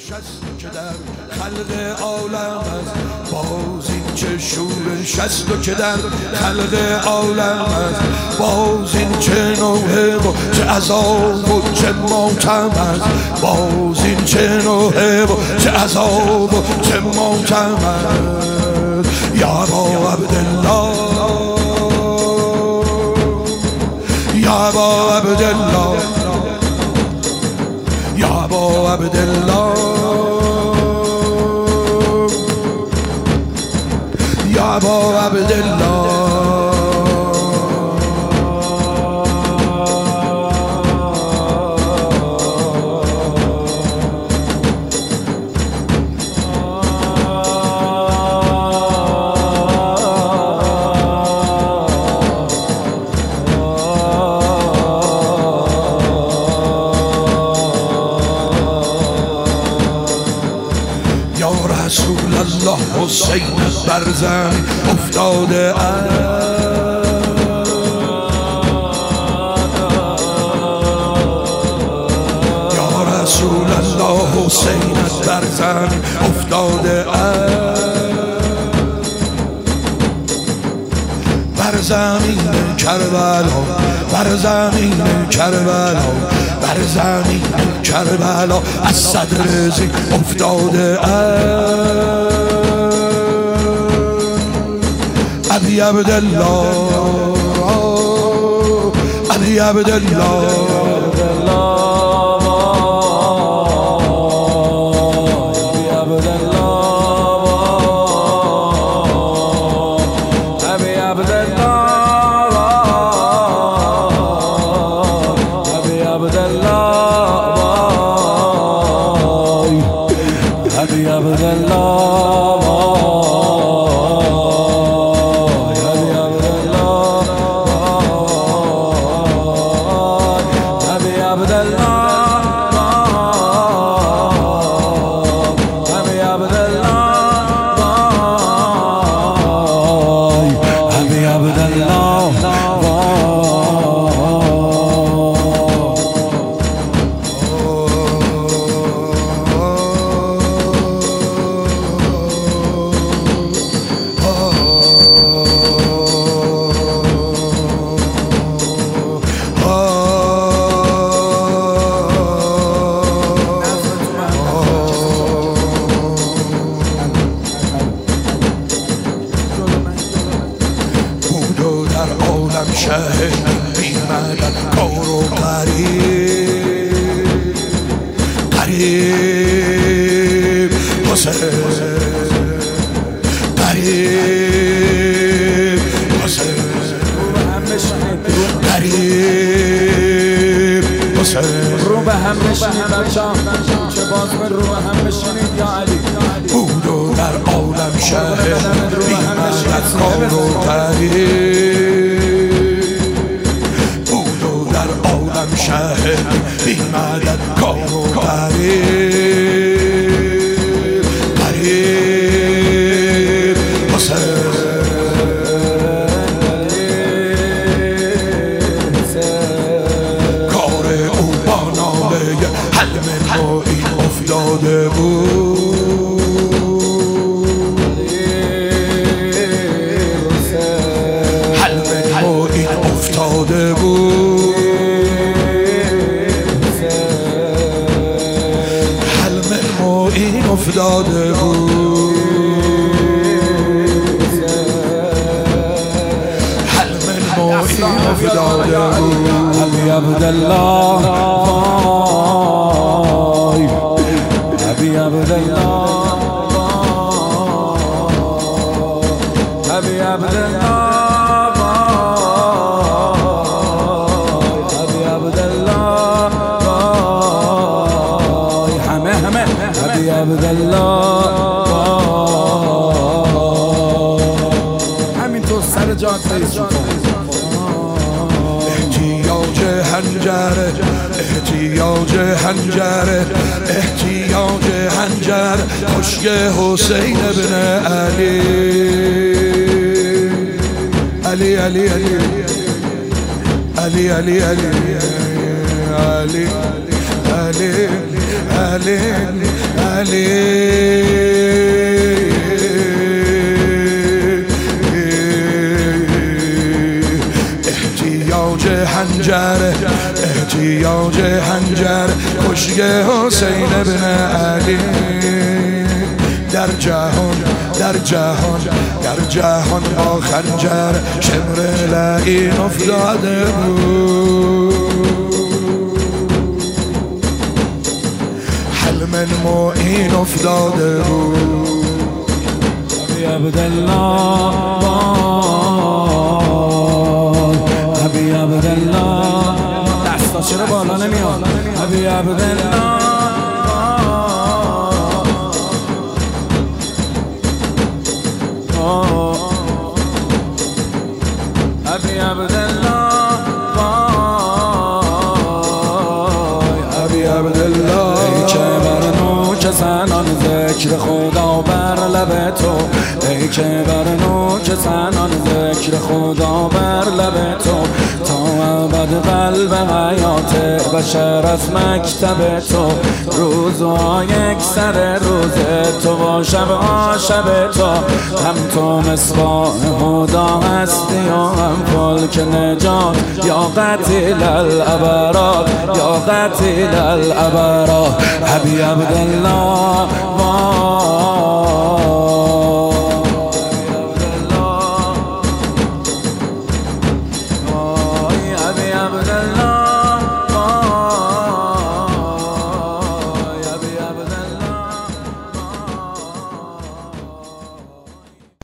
شست که در خلق عالم است، باز این چه شور شست و که در خلق عالم است، باز این چه نوحه و چه عذاب و چه ماتم است، باز این چه نوحه و چه عذاب و چه ماتم است. یا با عبدالله یا با عبدالله یا با عبدالله یا با عبدالله. رسول الله حسین بر زمین افتاده یا رسول الله حسین بر زمین افتاده بر زمین کربلا بر زمین کربلا بر زمین کربلا از صدر زین افتاده ابی عبدالله ابی عبدالله شهر بیمدن کار و قریب قریب حسین قریب حسین قریب حسین رو به هم بشینید بچه‌ها چه باز به رو به هم بشینید یا علی بود و در عالم شهر بیمدن کار و قریب شهر بیمدد کار و قریب قریب حسین کار او با ناله حلم معین افتاده بود حلم معین افتاده بود این افتاده بود حلم المعین افتاده بود ابی عبدالله ابی عبدالله ابی عبدالله ابی عبدالله همه ابی عبدالله همینطور سر جاده احتیاج حنجره احتیاج حنجره احتیاج حنجره خشک حسین ابن علی علی علی علی علی علی علی علی علی علی علی احتیاج حنجر احتیاج حنجر کشی حسین ابن علی در جهان در جهان در جهان با خنجر شمر لعین افتاده بود حلم معین افتاده بود ابی عبدالله ابی عبدالله دستا چرا بالا نمیاد ابی عبدالله ابی عبدالله ابی عبدالله ای که بر نوک زنان ذکر خدا بر لب تو ای که بر نوک زنان ذکر خدا بر لب تو تا ابد قلب حیات بشر از مکتب تو روز و یک سر روز تو و شب شب تو هم تو مصباح هدا هستی و هم فلک نجات یا قتیل الابرار یا قتیل الابرار ابی عبدالله